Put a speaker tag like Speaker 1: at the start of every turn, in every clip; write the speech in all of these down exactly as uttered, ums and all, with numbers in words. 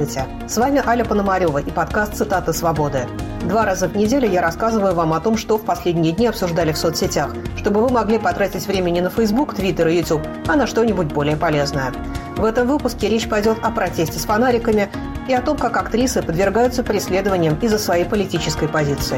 Speaker 1: Здравствуйте! С вами Аля Пономарева и подкаст «Цитаты свободы». Два раза в неделю я рассказываю вам о том, что в последние дни обсуждали в соцсетях, чтобы вы могли потратить время не на Facebook, Twitter и YouTube, а на что-нибудь более полезное. В этом выпуске речь пойдет о протесте с фонариками и о том, как актрисы подвергаются преследованиям из-за своей политической позиции.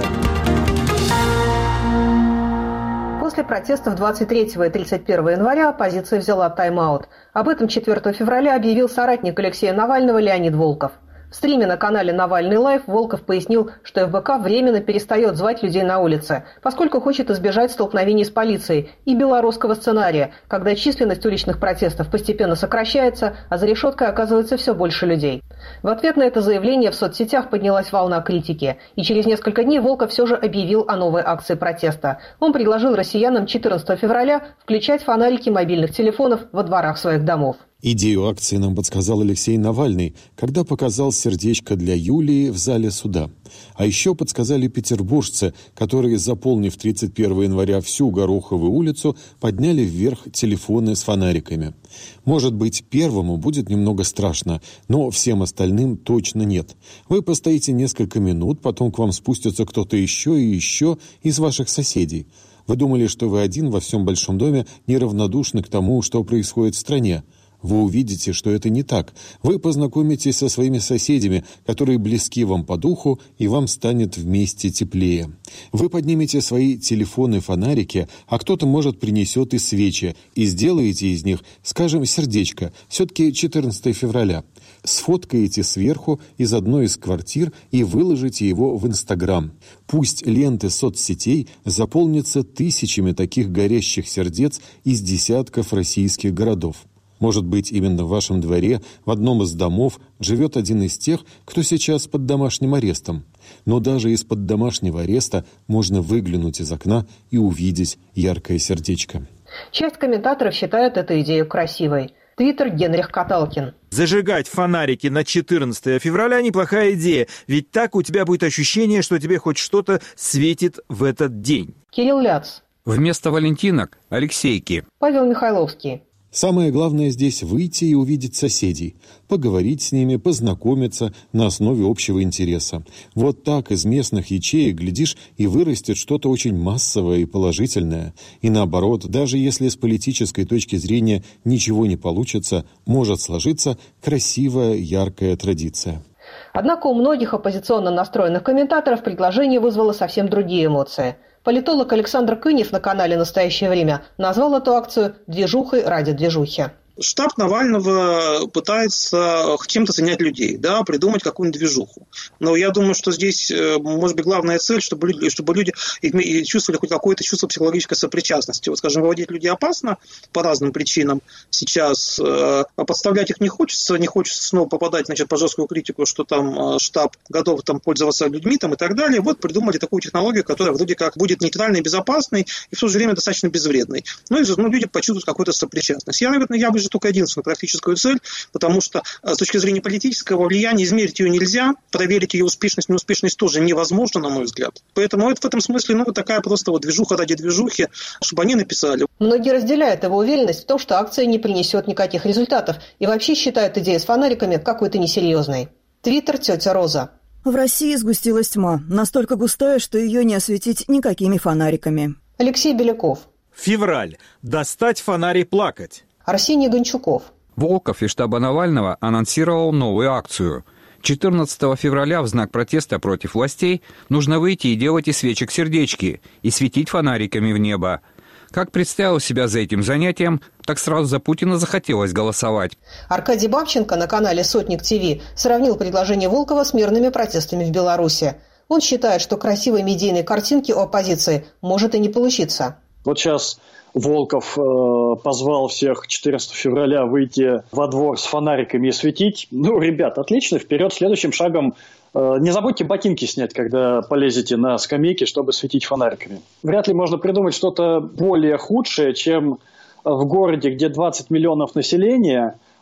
Speaker 1: После протестов двадцать третьего и тридцать первого января оппозиция взяла тайм-аут. Об этом четвёртого февраля объявил соратник Алексея Навального Леонид Волков. В стриме на канале «Навальный лайв» Волков пояснил, что эф бэ ка временно перестает звать людей на улице, поскольку хочет избежать столкновений с полицией и белорусского сценария, когда численность уличных протестов постепенно сокращается, а за решеткой оказывается все больше людей. В ответ на это заявление в соцсетях поднялась волна критики, и через несколько дней Волков все же объявил о новой акции протеста. Он предложил россиянам четырнадцатого февраля включать фонарики мобильных телефонов во дворах своих домов.
Speaker 2: Идею акции нам подсказал Алексей Навальный, когда показал сердечко для Юлии в зале суда. А еще подсказали петербуржцы, которые, заполнив тридцать первого января всю Гороховую улицу, подняли вверх телефоны с фонариками. Может быть, первому будет немного страшно, но всем остальным точно нет. Вы постоите несколько минут, потом к вам спустится кто-то еще и еще из ваших соседей. Вы думали, что вы один во всем большом доме неравнодушны к тому, что происходит в стране. Вы увидите, что это не так. Вы познакомитесь со своими соседями, которые близки вам по духу, и вам станет вместе теплее. Вы поднимете свои телефоны-фонарики, а кто-то, может, принесет и свечи, и сделаете из них, скажем, сердечко, все-таки четырнадцатого февраля. Сфоткаете сверху из одной из квартир и выложите его в Инстаграм. Пусть ленты соцсетей заполнятся тысячами таких горящих сердец из десятков российских городов. Может быть, именно в вашем дворе, в одном из домов, живет один из тех, кто сейчас под домашним арестом. Но даже из-под домашнего ареста можно выглянуть из окна и увидеть яркое сердечко.
Speaker 1: Часть комментаторов считают эту идею красивой. Твиттер Генрих Каталкин.
Speaker 3: Зажигать фонарики на четырнадцатого февраля – неплохая идея, ведь так у тебя будет ощущение, что тебе хоть что-то светит в этот день.
Speaker 1: Кирилл Ляц.
Speaker 4: Вместо валентинок – Алексейки.
Speaker 1: Павел Михайловский.
Speaker 2: Самое главное здесь выйти и увидеть соседей, поговорить с ними, познакомиться на основе общего интереса. Вот так из местных ячеек, глядишь, и вырастет что-то очень массовое и положительное. И наоборот, даже если с политической точки зрения ничего не получится, может сложиться красивая, яркая традиция.
Speaker 1: Однако у многих оппозиционно настроенных комментаторов предложение вызвало совсем другие эмоции. Политолог Александр Кынев на канале «Настоящее время» назвал эту акцию «движухой ради движухи».
Speaker 5: Штаб Навального пытается чем-то занять людей, да, придумать какую-нибудь движуху. Но я думаю, что здесь, может быть, главная цель, чтобы люди, чтобы люди чувствовали хоть какое-то чувство психологической сопричастности. Вот, скажем, выводить людей опасно по разным причинам сейчас. А подставлять их не хочется, не хочется снова попадать, значит, по жесткую критику, что там штаб готов там пользоваться людьми там, и так далее. Вот придумали такую технологию, которая вроде как будет нейтральной, безопасной и в то же время достаточно безвредной. Ну и ну, люди почувствуют какую-то сопричастность. Я, наверное, я бы только единственную практическую цель, потому что с точки зрения политического влияния измерить ее нельзя, проверить ее успешность, неуспешность тоже невозможно, на мой взгляд. Поэтому это в этом смысле, ну, вот такая просто вот движуха ради движухи, чтобы они написали.
Speaker 1: Многие разделяют его уверенность в том, что акция не принесет никаких результатов и вообще считают идею с фонариками какой-то несерьезной. Твиттер «Тетя Роза».
Speaker 6: В России сгустилась тьма, настолько густая, что ее не осветить никакими фонариками.
Speaker 1: Алексей Беляков.
Speaker 3: Февраль. Достать фонарь и плакать.
Speaker 1: Арсений Гончуков.
Speaker 4: Волков из штаба Навального анонсировал новую акцию. четырнадцатого февраля в знак протеста против властей нужно выйти и делать из свечек сердечки и светить фонариками в небо. Как представил себя за этим занятием, так сразу за Путина захотелось голосовать.
Speaker 1: Аркадий Бабченко на канале «Сотник ТВ» сравнил предложение Волкова с мирными протестами в Беларуси. Он считает, что красивой медийной картинки у оппозиции может и не получиться.
Speaker 7: Вот сейчас Волков э, позвал всех четырнадцатого февраля выйти во двор с фонариками и светить. Ну, ребят, отлично, вперед. Следующим шагом э, не забудьте ботинки снять, когда полезете на скамейки, чтобы светить фонариками. Вряд ли можно придумать что-то более худшее, чем в городе, где двадцать миллионов населения,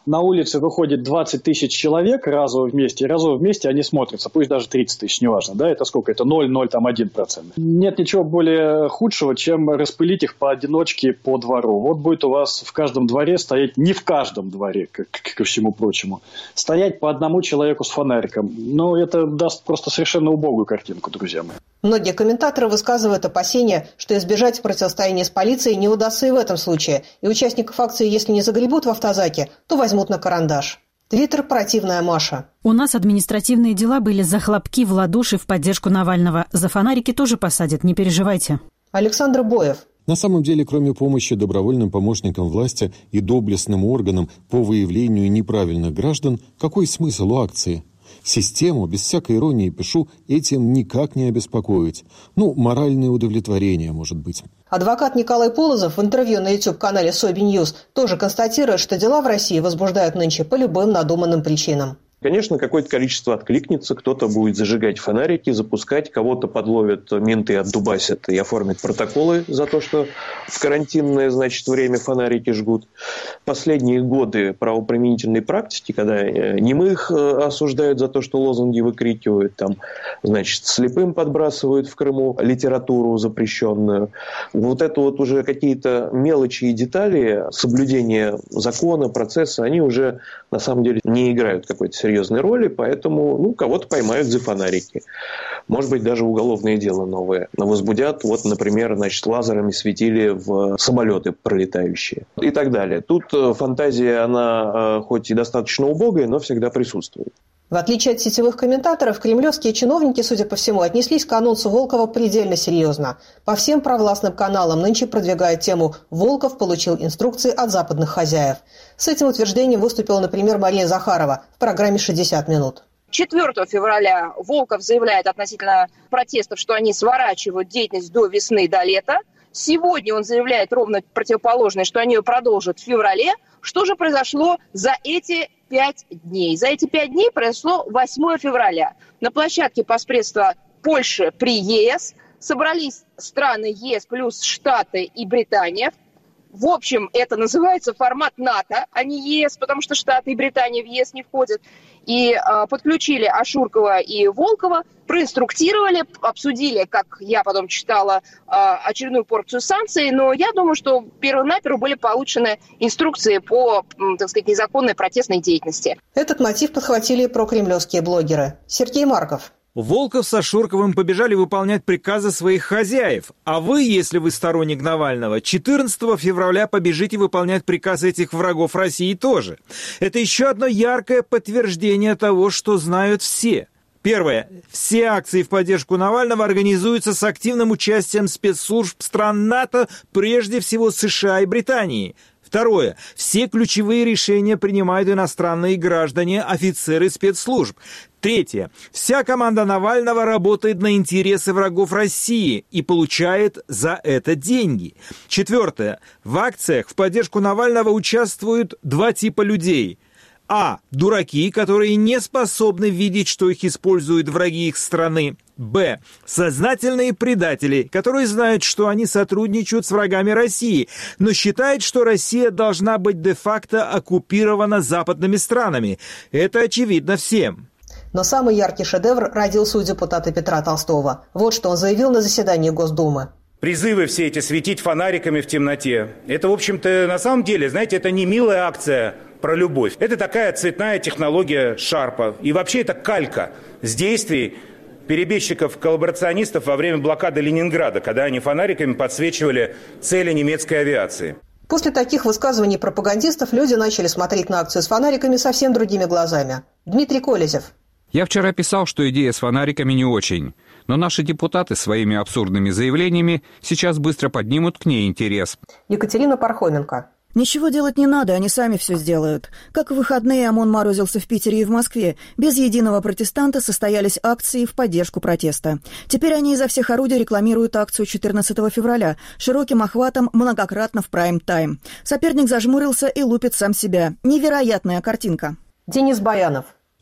Speaker 7: на улице выходит двадцать тысяч человек разово вместе, и разово вместе они смотрятся, пусть даже тридцать тысяч, неважно, да, это сколько, это ноль целых ноль один процент. Нет ничего более худшего, чем распылить их поодиночке по двору. Вот будет у вас в каждом дворе стоять, не в каждом дворе, как, ко всему прочему, стоять по одному человеку с фонариком. Ну, это даст просто совершенно убогую картинку, друзья мои.
Speaker 1: Многие комментаторы высказывают опасения, что избежать противостояния с полицией не удастся и в этом случае, и участников акции, если не загребут в автозаке, то возьмут на карандаш. Твиттер «Противная Маша».
Speaker 8: У нас административные дела были за хлопки в ладоши в поддержку Навального. За фонарики тоже посадят, не переживайте.
Speaker 1: Александр Боев.
Speaker 2: На самом деле, кроме помощи добровольным помощникам власти и доблестным органам по выявлению неправильных граждан, какой смысл у акции? Систему, без всякой иронии пишу, этим никак не обеспокоить. Ну, моральное удовлетворение, может быть.
Speaker 1: Адвокат Николай Полозов в интервью на YouTube-канале Соби Ньюс тоже констатирует, что дела в России возбуждают нынче по любым надуманным причинам.
Speaker 9: Конечно, какое-то количество откликнется, кто-то будет зажигать фонарики, запускать, кого-то подловят менты, отдубасят и оформят протоколы за то, что в карантинное, значит, время фонарики жгут. Последние годы правоприменительной практики, когда немых осуждают за то, что лозунги выкрикивают, там, значит, слепым подбрасывают в Крыму литературу запрещенную. Вот это вот уже какие-то мелочи и детали соблюдения закона, процесса, они уже на самом деле не играют какой-то серьезной серьезной роли, поэтому ну, кого-то поймают за фонарики. Может быть, даже уголовное дело новое возбудят. Вот, например, значит, лазерами светили в самолеты пролетающие и так далее. Тут фантазия, она хоть и достаточно убогая, но всегда присутствует.
Speaker 1: В отличие от сетевых комментаторов, кремлевские чиновники, судя по всему, отнеслись к анонсу Волкова предельно серьезно. По всем провластным каналам нынче продвигают тему «Волков получил инструкции от западных хозяев». С этим утверждением выступила, например, Мария Захарова в программе «шестьдесят минут».
Speaker 10: четвёртого февраля Волков заявляет относительно протестов, что они сворачивают деятельность до весны, до лета. Сегодня он заявляет ровно противоположное, что они ее продолжат в феврале. Что же произошло за эти пять дней? За эти пять дней произошло восьмого февраля. На площадке посредства Польши при ЕС собрались страны ЕС плюс Штаты и Британия. В общем, это называется формат НАТО, а не ЕС, потому что Штаты и Британия в ЕС не входят. И э, подключили Ашуркова и Волкова, проинструктировали, обсудили, как я потом читала, э, очередную порцию санкций. Но я думаю, что перво-наперво были получены инструкции по, так сказать, незаконной протестной деятельности.
Speaker 1: Этот мотив подхватили и прокремлевские блогеры. Сергей Марков.
Speaker 3: Волков с Ашурковым побежали выполнять приказы своих хозяев. А вы, если вы сторонник Навального, четырнадцатого февраля побежите выполнять приказы этих врагов России тоже. Это еще одно яркое подтверждение того, что знают все. Первое. Все акции в поддержку Навального организуются с активным участием спецслужб стран НАТО, прежде всего США и Британии. Второе. Все ключевые решения принимают иностранные граждане, офицеры спецслужб. Третье. Вся команда Навального работает на интересы врагов России и получает за это деньги. Четвертое. В акциях в поддержку Навального участвуют два типа людей. А. Дураки, которые не способны видеть, что их используют враги их страны. Б. Сознательные предатели, которые знают, что они сотрудничают с врагами России, но считают, что Россия должна быть де-факто оккупирована западными странами. Это очевидно всем.
Speaker 1: Но самый яркий шедевр родился у депутата Петра Толстого. Вот что он заявил на заседании Госдумы.
Speaker 11: Призывы все эти светить фонариками в темноте. Это, в общем-то, на самом деле, знаете, это не милая акция про любовь. Это такая цветная технология Шарпа. И вообще это калька с действий перебежчиков-коллаборационистов во время блокады Ленинграда, когда они фонариками подсвечивали цели немецкой авиации.
Speaker 1: После таких высказываний пропагандистов люди начали смотреть на акцию с фонариками совсем другими глазами. Дмитрий Колезев.
Speaker 4: Я вчера писал, что идея с фонариками не очень. Но наши депутаты своими абсурдными заявлениями сейчас быстро поднимут к ней интерес.
Speaker 1: Екатерина Пархоменко.
Speaker 6: Ничего делать не надо, они сами все сделают. Как в выходные ОМОН морозился в Питере и в Москве. Без единого протестанта состоялись акции в поддержку протеста. Теперь они изо всех орудий рекламируют акцию четырнадцатого февраля широким охватом многократно в прайм-тайм. Соперник зажмурился и лупит сам себя. Невероятная картинка.
Speaker 1: Денис Баянов.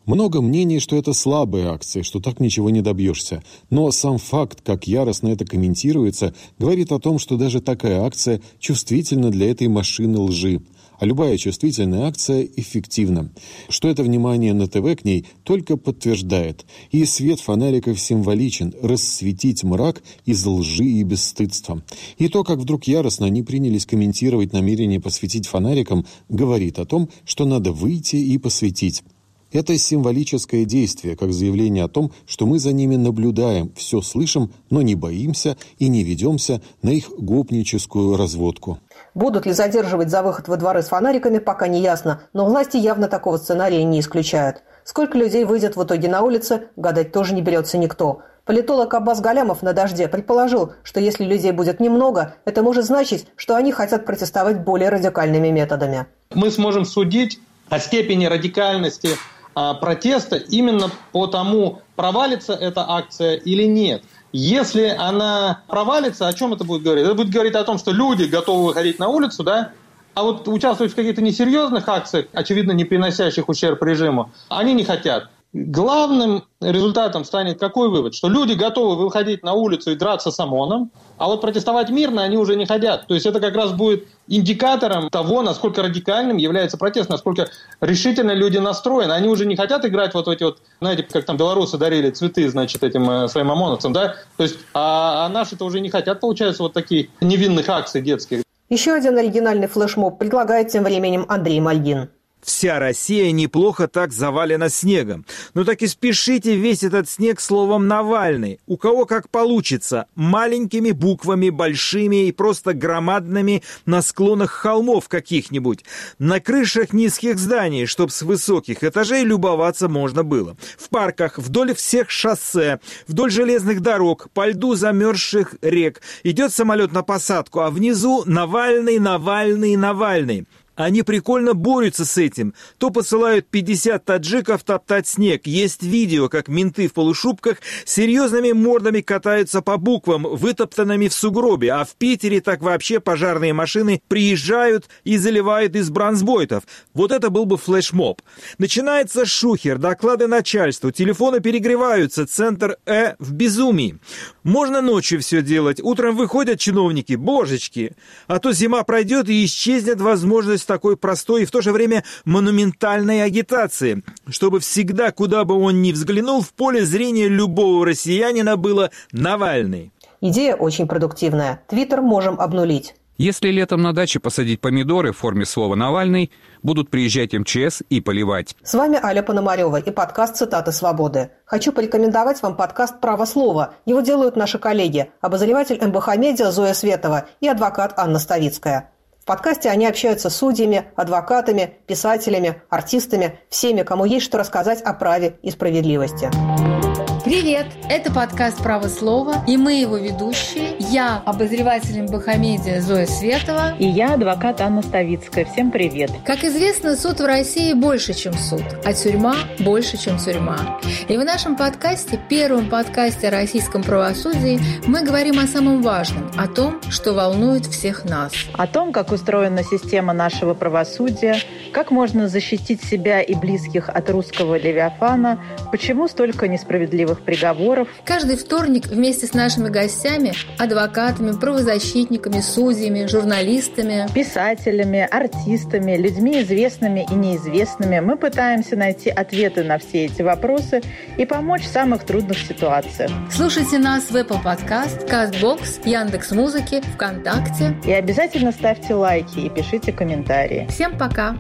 Speaker 2: Много мнений, что это слабая акция, что так ничего не добьешься. Но сам факт, как яростно это комментируется, говорит о том, что даже такая акция чувствительна для этой машины лжи. А любая чувствительная акция эффективна. Что это внимание на ТВ к ней только подтверждает. И свет фонариков символичен – рассветить мрак из лжи и бесстыдства. И то, как вдруг яростно они принялись комментировать намерение посветить фонарикам, говорит о том, что надо выйти и посветить. Это символическое действие, как заявление о том, что мы за ними наблюдаем, все слышим, но не боимся и не ведемся на их гопническую разводку.
Speaker 1: Будут ли задерживать за выход во дворы с фонариками, пока не ясно, но власти явно такого сценария не исключают. Сколько людей выйдет в итоге на улицы, гадать тоже не берется никто. Политолог Аббас Галямов на «Дожде» предположил, что если людей будет немного, это может значить, что они хотят протестовать более радикальными методами.
Speaker 12: Мы сможем судить о степени радикальности а, протеста именно по тому, провалится эта акция или нет. Если она провалится, о чем это будет говорить? Это будет говорить о том, что люди готовы выходить на улицу, да? А вот участвовать в каких-то несерьезных акциях, очевидно, не приносящих ущерб режиму, они не хотят. Главным результатом станет какой вывод? Что люди готовы выходить на улицу и драться с ОМОНом, а вот протестовать мирно они уже не хотят. То есть это как раз будет индикатором того, насколько радикальным является протест, насколько решительно люди настроены. Они уже не хотят играть вот эти вот, знаете, как там белорусы дарили цветы, значит, этим э, своим ОМОНовцам, да? То есть, а, а наши-то уже не хотят, получается, вот таких невинных акций детских.
Speaker 1: Еще один оригинальный флешмоб предлагает тем временем Андрей Мальгин.
Speaker 3: Вся Россия неплохо так завалена снегом. Ну так и спешите весь этот снег словом «Навальный». У кого как получится. Маленькими буквами, большими и просто громадными на склонах холмов каких-нибудь. На крышах низких зданий, чтоб с высоких этажей любоваться можно было. В парках, вдоль всех шоссе, вдоль железных дорог, по льду замерзших рек. Идет самолет на посадку, а внизу «Навальный, Навальный, Навальный». Они прикольно борются с этим. То посылают пятьдесят таджиков топтать снег. Есть видео, как менты в полушубках серьезными мордами катаются по буквам, вытоптанными в сугробе. А в Питере так вообще пожарные машины приезжают и заливают из бронзбойтов. Вот это был бы флешмоб. Начинается шухер, доклады начальству, телефоны перегреваются, центр Э в безумии. Можно ночью все делать. Утром выходят чиновники, божечки. А то зима пройдет и исчезнет возможность такой простой и в то же время монументальной агитации, чтобы всегда, куда бы он ни взглянул, в поле зрения любого россиянина было Навальный.
Speaker 1: Идея очень продуктивная. Твиттер можем обнулить.
Speaker 4: Если летом на даче посадить помидоры в форме слова «Навальный», будут приезжать эм че эс и поливать.
Speaker 1: С вами Аля Пономарева и подкаст «Цитаты свободы». Хочу порекомендовать вам подкаст «Право слова». Его делают наши коллеги, обозреватель эм бэ ха Медиа Зоя Светова и адвокат Анна Ставицкая. В подкасте они общаются с судьями, адвокатами, писателями, артистами, всеми, кому есть что рассказать о праве и справедливости.
Speaker 13: Привет! Это подкаст «Право слова», и мы его ведущие. Я обозреватель эм бэ ха Медиа Зоя Светова.
Speaker 14: И я адвокат Анна Ставицкая. Всем привет!
Speaker 13: Как известно, суд в России больше, чем суд, а тюрьма больше, чем тюрьма. И в нашем подкасте, первом подкасте о российском правосудии, мы говорим о самом важном, о том, что волнует всех нас.
Speaker 14: О том, как устроена система нашего правосудия, как можно защитить себя и близких от русского левиафана, почему столько несправедливых приговоров.
Speaker 13: Каждый вторник вместе с нашими гостями, адвокатами, правозащитниками, судьями, журналистами,
Speaker 14: писателями, артистами, людьми известными и неизвестными мы пытаемся найти ответы на все эти вопросы и помочь в самых трудных ситуациях.
Speaker 13: Слушайте нас в Apple Podcast, Castbox, Яндекс.Музыке, ВКонтакте.
Speaker 14: И обязательно ставьте лайки и пишите комментарии.
Speaker 13: Всем пока!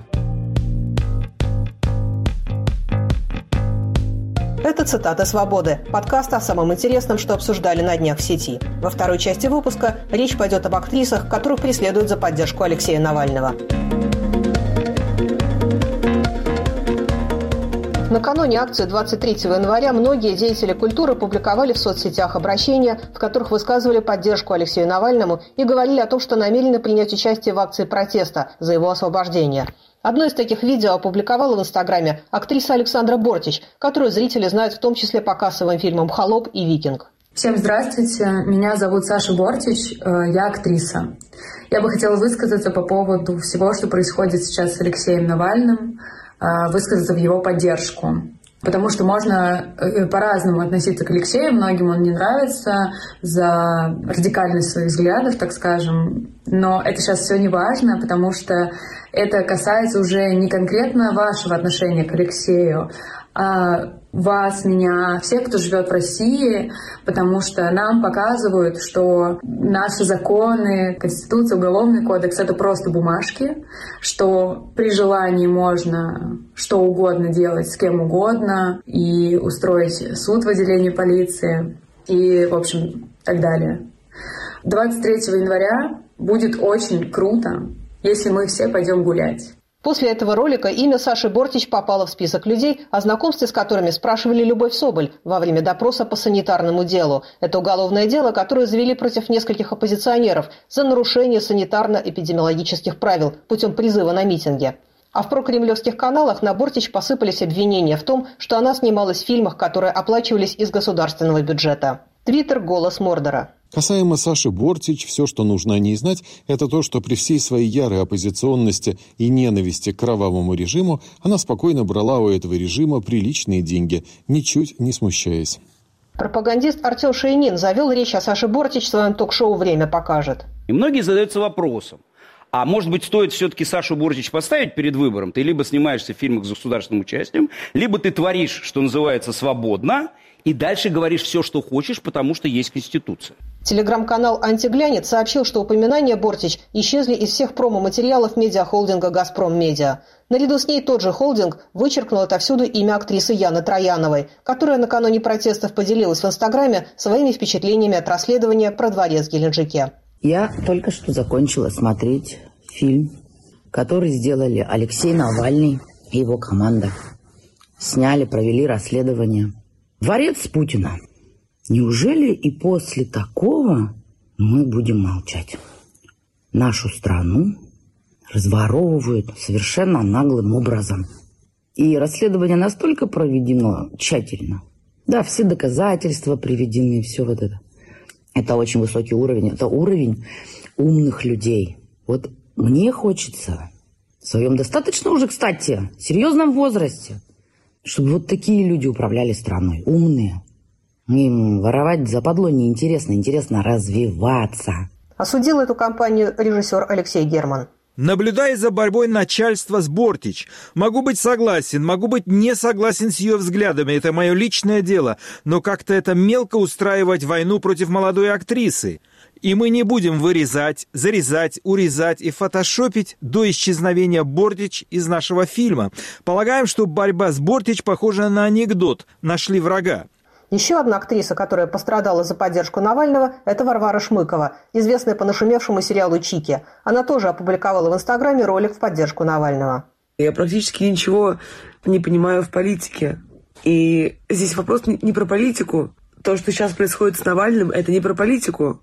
Speaker 1: Это «Цитаты свободы» – подкаст о самом интересном, что обсуждали на днях в сети. Во второй части выпуска речь пойдет об актрисах, которых преследуют за поддержку Алексея Навального. Накануне акции двадцать третьего января многие деятели культуры публиковали в соцсетях обращения, в которых высказывали поддержку Алексею Навальному и говорили о том, что намерены принять участие в акции протеста за его освобождение. Одно из таких видео опубликовала в Инстаграме актриса Александра Бортич, которую зрители знают в том числе по кассовым фильмам «Холоп» и «Викинг».
Speaker 15: Всем здравствуйте, меня зовут Саша Бортич, я актриса. Я бы хотела высказаться по поводу всего, что происходит сейчас с Алексеем Навальным, высказаться в его поддержку. Потому что можно по-разному относиться к Алексею, многим он не нравится за радикальность своих взглядов, так скажем, но это сейчас все не важно, потому что это касается уже не конкретно вашего отношения к Алексею, а вас, меня, всех, кто живет в России, потому что нам показывают, что наши законы, Конституция, Уголовный кодекс — это просто бумажки, что при желании можно что угодно делать с кем угодно и устроить суд в отделении полиции и, в общем, так далее. двадцать третьего января будет очень круто, если мы все пойдем гулять.
Speaker 1: После этого ролика имя Саши Бортич попало в список людей, о знакомстве с которыми спрашивали Любовь Соболь во время допроса по санитарному делу. Это уголовное дело, которое завели против нескольких оппозиционеров за нарушение санитарно-эпидемиологических правил путем призыва на митинге. А в прокремлевских каналах на Бортич посыпались обвинения в том, что она снималась в фильмах, которые оплачивались из государственного бюджета. Твиттер «Голос Мордора».
Speaker 2: Касаемо Саши Бортич, все, что нужно о ней знать, это то, что при всей своей ярой оппозиционности и ненависти к кровавому режиму она спокойно брала у этого режима приличные деньги, ничуть не смущаясь.
Speaker 1: Пропагандист Артем Шейнин завел речь о Саше Бортич в своем ток-шоу «Время покажет».
Speaker 16: И многие задаются вопросом, а может быть, стоит все-таки Сашу Бортич поставить перед выбором? Ты либо снимаешься в фильмах с государственным участием, либо ты творишь, что называется, свободно, и дальше говоришь все, что хочешь, потому что есть Конституция.
Speaker 1: Телеграм-канал «Антиглянец» сообщил, что упоминания Бортич исчезли из всех промо-материалов медиахолдинга «Газпром Медиа». Наряду с ней тот же холдинг вычеркнул отовсюду имя актрисы Яны Трояновой, которая накануне протестов поделилась в Инстаграме своими впечатлениями от расследования про дворец в Геленджике.
Speaker 17: Я только что закончила смотреть фильм, который сделали Алексей Навальный и его команда. Сняли, провели расследование. «Дворец Путина». Неужели и после такого мы будем молчать? Нашу страну разворовывают совершенно наглым образом. И расследование настолько проведено тщательно. Да, все доказательства приведены, все вот это. Это очень высокий уровень. Это уровень умных людей. Вот мне хочется в своем достаточно уже, кстати, серьезном возрасте, чтобы вот такие люди управляли страной. Умные. Им воровать западло неинтересно, интересно развиваться.
Speaker 1: Осудил эту кампанию режиссер Алексей Герман.
Speaker 3: Наблюдая за борьбой начальства с Бортич, могу быть согласен, могу быть не согласен с ее взглядами, это мое личное дело, но как-то это мелко устраивать войну против молодой актрисы. И мы не будем вырезать, зарезать, урезать и фотошопить до исчезновения Бортич из нашего фильма. Полагаем, что борьба с Бортич похожа на анекдот «Нашли врага».
Speaker 1: Еще одна актриса, которая пострадала за поддержку Навального, это Варвара Шмыкова, известная по нашумевшему сериалу «Чики». Она тоже опубликовала в Инстаграме ролик в поддержку Навального.
Speaker 18: Я практически ничего не понимаю в политике. И здесь вопрос не про политику. То, что сейчас происходит с Навальным, это не про политику.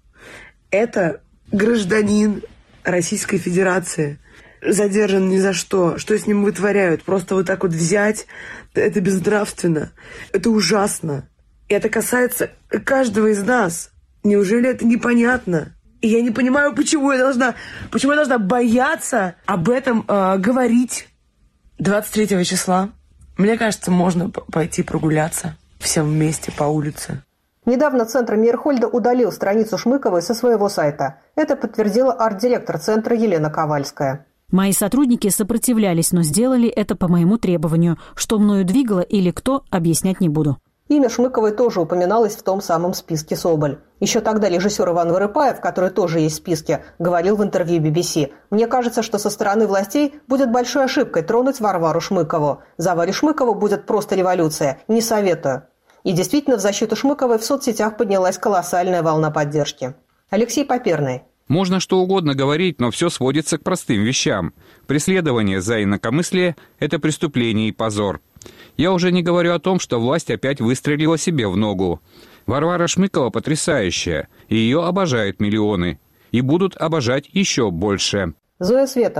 Speaker 18: Это гражданин Российской Федерации. Задержан ни за что. Что с ним вытворяют? Просто вот так вот взять, это безнравственно. Это ужасно. И это касается каждого из нас. Неужели это непонятно? И я не понимаю, почему я должна, почему я должна бояться об этом э, говорить двадцать третьего числа. Мне кажется, можно пойти прогуляться всем вместе по улице.
Speaker 1: Недавно Центр Мейерхольда удалил страницу Шмыковой со своего сайта. Это подтвердила арт-директор Центра Елена Ковальская.
Speaker 8: Мои сотрудники сопротивлялись, но сделали это по моему требованию. Что мною двигало или кто, объяснять не буду.
Speaker 1: Имя Шмыковой тоже упоминалось в том самом списке Соболь. Еще тогда режиссер Иван Вырыпаев, который тоже есть в списке, говорил в интервью би би си: «Мне кажется, что со стороны властей будет большой ошибкой тронуть Варвару Шмыкову. За Варю Шмыкову будет просто революция. Не советую». И действительно, в защиту Шмыковой в соцсетях поднялась колоссальная волна поддержки. Алексей Поперный.
Speaker 4: Можно что угодно говорить, но все сводится к простым вещам. Преследование за инакомыслие – это преступление и позор. Я уже не говорю о том, что власть опять выстрелила себе в ногу. Варвара Шмыкова потрясающая, и ее обожают миллионы. И будут обожать еще больше.
Speaker 1: Зоя Светова.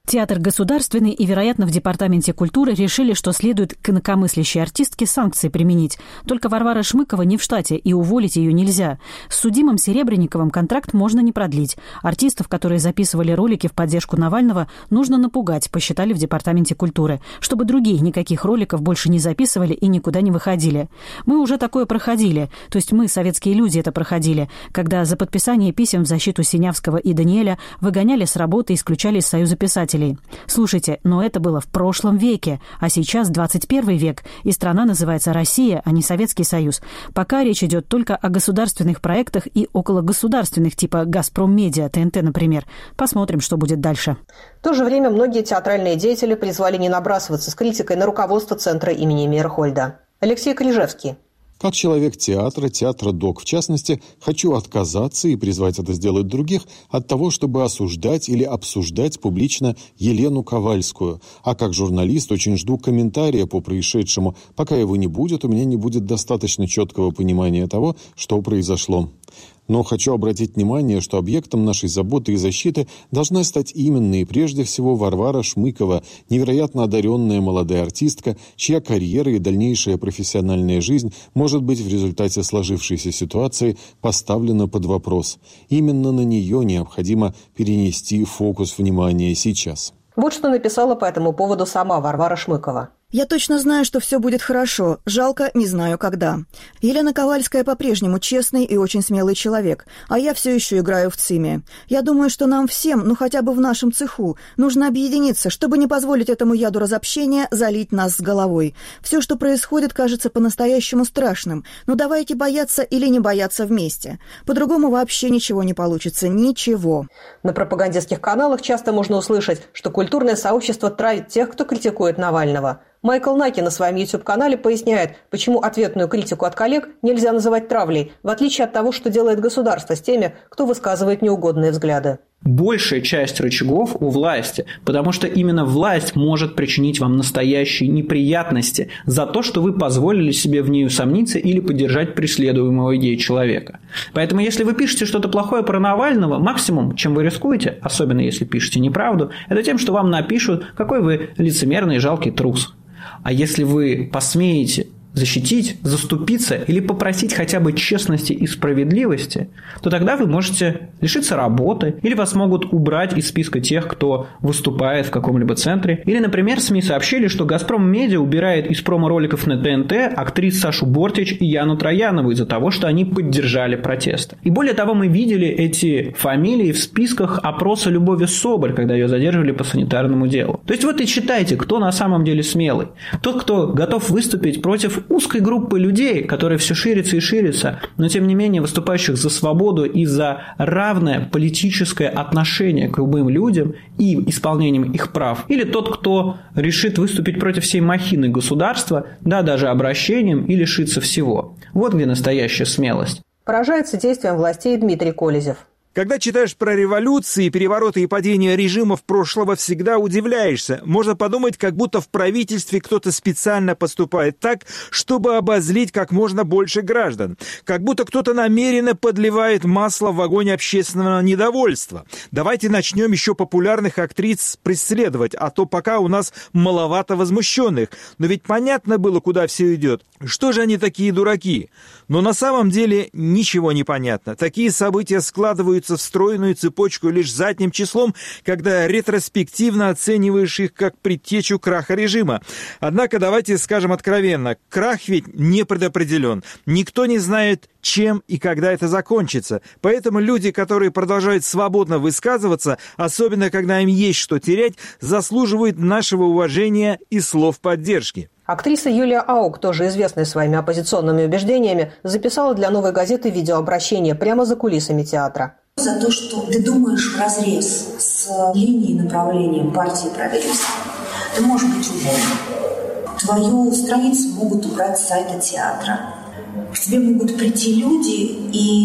Speaker 8: Театр государственный, и, вероятно, в Департаменте культуры решили, что следует к инакомыслящей артистке санкции применить. Только Варвара Шмыкова не в штате, и уволить ее нельзя. С судимым Серебренниковым контракт можно не продлить. Артистов, которые записывали ролики в поддержку Навального, нужно напугать, посчитали в Департаменте культуры, чтобы другие никаких роликов больше не записывали и никуда не выходили. Мы уже такое проходили, то есть мы, советские люди, это проходили, когда за подписание писем в защиту Синявского и Даниэля выгоняли с работы и исключали из Союза писателей. Слушайте, но это было в прошлом веке, а сейчас двадцать первый век, и страна называется Россия, а не Советский Союз. Пока речь идет только о государственных проектах и окологосударственных, типа «Газпром Медиа», ТНТ, например. Посмотрим, что будет дальше.
Speaker 1: В то же время многие театральные деятели призвали не набрасываться с критикой на руководство центра имени Мейерхольда. Алексей Крижевский.
Speaker 2: Как человек театра, театра ДОК в частности, хочу отказаться и призвать это сделать других от того, чтобы осуждать или обсуждать публично Елену Ковальскую. А как журналист очень жду комментария по происшедшему. Пока его не будет, у меня не будет достаточно четкого понимания того, что произошло. Но хочу обратить внимание, что объектом нашей заботы и защиты должна стать именно и прежде всего Варвара Шмыкова, невероятно одаренная молодая артистка, чья карьера и дальнейшая профессиональная жизнь может быть в результате сложившейся ситуации поставлена под вопрос. Именно на нее необходимо перенести фокус внимания сейчас.
Speaker 1: Вот что написала по этому поводу сама Варвара Шмыкова.
Speaker 6: Я точно знаю, что все будет хорошо. Жалко, не знаю когда. Елена Ковальская по-прежнему честный и очень смелый человек, а я все еще играю в ЦИМе. Я думаю, что нам всем, ну хотя бы в нашем цеху, нужно объединиться, чтобы не позволить этому яду разобщения залить нас с головой. Все, что происходит, кажется по-настоящему страшным. Но давайте бояться или не бояться вместе. По-другому вообще ничего не получится. Ничего.
Speaker 1: На пропагандистских каналах часто можно услышать, что культурное сообщество травит тех, кто критикует Навального. Майкл Наки на своем YouTube-канале поясняет, почему ответную критику от коллег нельзя называть травлей, в отличие от того, что делает государство с теми, кто высказывает неугодные взгляды.
Speaker 19: Большая часть рычагов у власти, потому что именно власть может причинить вам настоящие неприятности за то, что вы позволили себе в ней усомниться или поддержать преследуемого идеи человека. Поэтому, если вы пишете что-то плохое про Навального, максимум, чем вы рискуете, особенно если пишете неправду, это тем, что вам напишут, какой вы лицемерный и жалкий трус. А если вы посмеете защитить, заступиться или попросить хотя бы честности и справедливости, то тогда вы можете лишиться работы, или вас могут убрать из списка тех, кто выступает в каком-либо центре. Или, например, СМИ сообщили, что «Газпром Медиа» убирает из промо-роликов на ТНТ актрис Сашу Бортич и Яну Троянову из-за того, что они поддержали протесты. И более того, мы видели эти фамилии в списках опроса Любови Соболь, когда ее задерживали по санитарному делу. То есть вот и читайте, кто на самом деле смелый. Тот, кто готов выступить против узкой группы людей, которая все ширится и ширится, но тем не менее выступающих за свободу и за равное политическое отношение к любым людям и исполнением их прав. Или тот, кто решит выступить против всей махины государства, да, даже обращением, и лишиться всего. Вот где настоящая смелость.
Speaker 1: Поражается действием властей Дмитрий Колезев.
Speaker 3: Когда читаешь про революции, перевороты и падения режимов прошлого, всегда удивляешься. Можно подумать, как будто в правительстве кто-то специально поступает так, чтобы обозлить как можно больше граждан. Как будто кто-то намеренно подливает масло в огонь общественного недовольства. Давайте начнем еще популярных актрис преследовать, а то пока у нас маловато возмущенных. Но ведь понятно было, куда все идет. Что же они такие дураки? Но на самом деле ничего не понятно. Такие события складываются в стройную цепочку лишь задним числом, когда ретроспективно оцениваешь их как предтечу краха режима. Однако давайте скажем откровенно, крах ведь не предопределен. Никто не знает, чем и когда это закончится. Поэтому люди, которые продолжают свободно высказываться, особенно когда им есть что терять, заслуживают нашего уважения и слов поддержки.
Speaker 1: Актриса Юлия Аук, тоже известная своими оппозиционными убеждениями, записала для «Новой газеты» видеообращение прямо за кулисами театра.
Speaker 20: За то, что ты думаешь вразрез с линией направлением партии и правительства, ты можешь быть уволен. Твою страницу могут убрать с сайта театра. К тебе могут прийти люди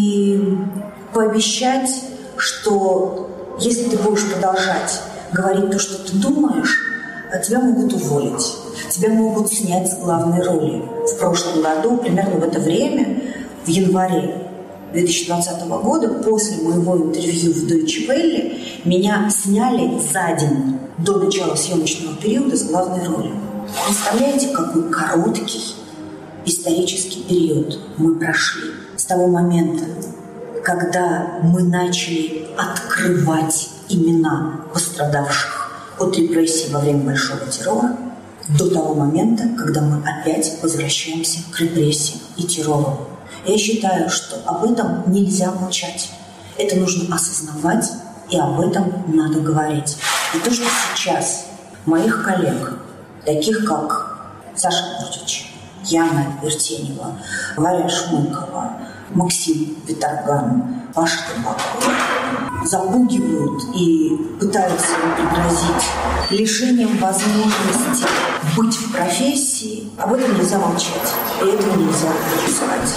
Speaker 20: и пообещать, что если ты будешь продолжать говорить то, что ты думаешь, тебя могут уволить. Тебя могут снять с главной роли. В прошлом году, примерно в это время, в январе две тысячи двадцатого года, после моего интервью в Deutsche Welle, Меня сняли за день до начала съемочного периода с главной ролью. Представляете, какой короткий исторический период мы прошли с того момента, когда мы начали открывать имена пострадавших от репрессий во время Большого террора, до того момента, когда мы опять возвращаемся к репрессиям и террору. Я считаю, что об этом нельзя молчать. Это нужно осознавать, и об этом надо говорить. И то, что сейчас моих коллег, таких как Саша Бурдич, Яна Вертенева, Варя Шмыкова, Максим Виторган, Паша Табаков, запугивают и пытаются пригрозить лишением возможности быть в профессии, об этом нельзя молчать, и этого нельзя допускать.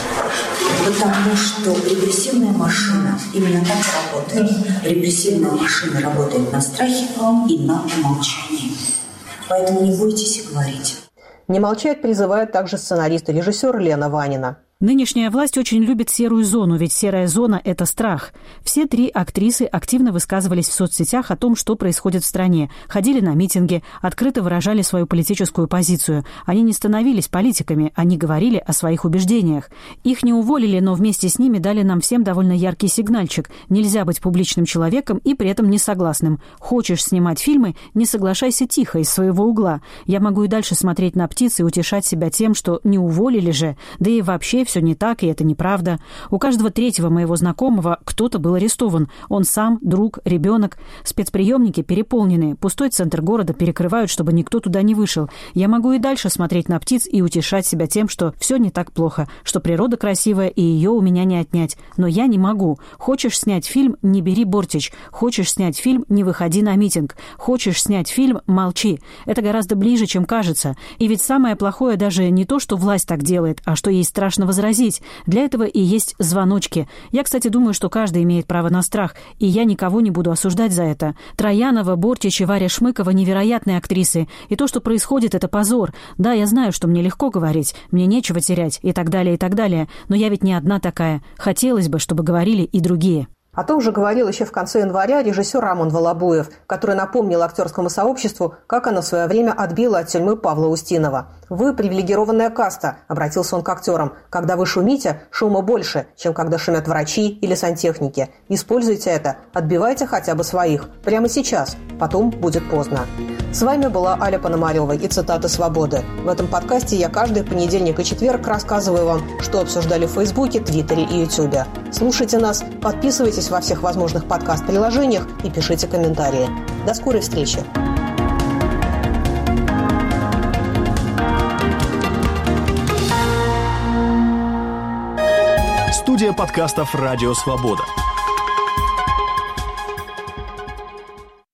Speaker 20: Потому что репрессивная машина именно так работает. Репрессивная машина работает на страхе и на умолчании. Поэтому не бойтесь говорить.
Speaker 1: Не молчать призывает также сценарист и режиссер Лена Ванина.
Speaker 8: Нынешняя власть очень любит серую зону, ведь серая зона – это страх. Все три актрисы активно высказывались в соцсетях о том, что происходит в стране, ходили на митинги, открыто выражали свою политическую позицию. Они не становились политиками, они говорили о своих убеждениях. Их не уволили, но вместе с ними дали нам всем довольно яркий сигнальчик. Нельзя быть публичным человеком и при этом несогласным. Хочешь снимать фильмы – не соглашайся тихо из своего угла. Я могу и дальше смотреть на птиц и утешать себя тем, что не уволили же, да и вообще все не так, и это неправда. У каждого третьего моего знакомого кто-то был арестован. Он сам, друг, ребенок. Спецприемники переполнены. Пустой центр города перекрывают, чтобы никто туда не вышел. Я могу и дальше смотреть на птиц и утешать себя тем, что все не так плохо, что природа красивая, и ее у меня не отнять. Но я не могу. Хочешь снять фильм – не бери Бортич. Хочешь снять фильм – не выходи на митинг. Хочешь снять фильм – молчи. Это гораздо ближе, чем кажется. И ведь самое плохое даже не то, что власть так делает, а что ей страшно возразить. Для этого и есть звоночки. Я, кстати, думаю, что каждый имеет право на страх, и я никого не буду осуждать за это. Троянова, Бортич и Варя Шмыкова – невероятные актрисы. И то, что происходит, это позор. Да, я знаю, что мне легко говорить, мне нечего терять и так далее, и так далее. Но я ведь не одна такая. Хотелось бы, чтобы говорили и другие.
Speaker 1: О том же говорил еще в конце января режиссер Рамон Волобуев, который напомнил актерскому сообществу, как оно в свое время отбило от тюрьмы Павла Устинова. «Вы привилегированная каста», – обратился он к актерам. «Когда вы шумите, шума больше, чем когда шумят врачи или сантехники. Используйте это, отбивайте хотя бы своих. Прямо сейчас, потом будет поздно». С вами была Аля Пономарева и цитаты «Свободы». В этом подкасте я каждый понедельник и четверг рассказываю вам, что обсуждали в Фейсбуке, Твиттере и Ютубе. Слушайте нас, подписывайтесь во всех возможных подкаст-приложениях и пишите комментарии. До скорой встречи!
Speaker 21: Студия подкастов «Радио Свобода».